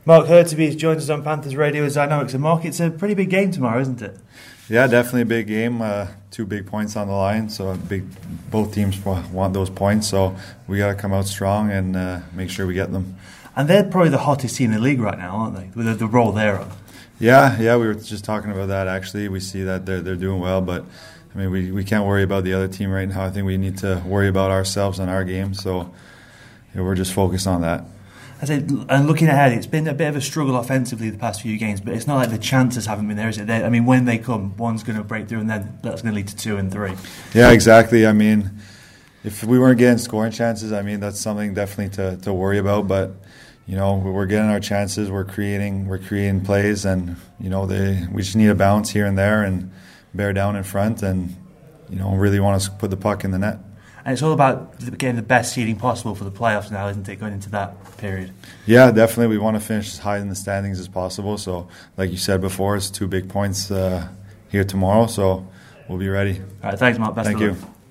Mark Hurtubise joins us on Panthers Radio as Dynamics. And Mark, it's a pretty big game tomorrow, isn't it? Yeah, definitely a big game. 2 big points on the line, so both teams want those points. So we got to come out strong and make sure we get them. And they're probably the hottest team in the league right now, aren't they? With the role they're on. Yeah, we were just talking about that actually. We see that they're doing well, but I mean we can't worry about the other team right now. I think we need to worry about ourselves and our game. So we're just focused on that. And looking ahead, it's been a bit of a struggle offensively the past few games, but it's not like the chances haven't been there, is it? I mean, when they come, one's going to break through, and then that's going to lead to 2 and 3. Yeah, exactly. I mean, if we weren't getting scoring chances, I mean, that's something definitely to worry about. But you know, we're getting our chances. We're creating plays, and you know, we just need a bounce here and there and bear down in front, and you know, really want to put the puck in the net. And it's all about getting the best seeding possible for the playoffs now, isn't it, going into that period? Yeah, definitely. We want to finish as high in the standings as possible. So, like you said before, it's 2 big points here tomorrow, so we'll be ready. All right, thanks, Mark. Best of luck. Thank you.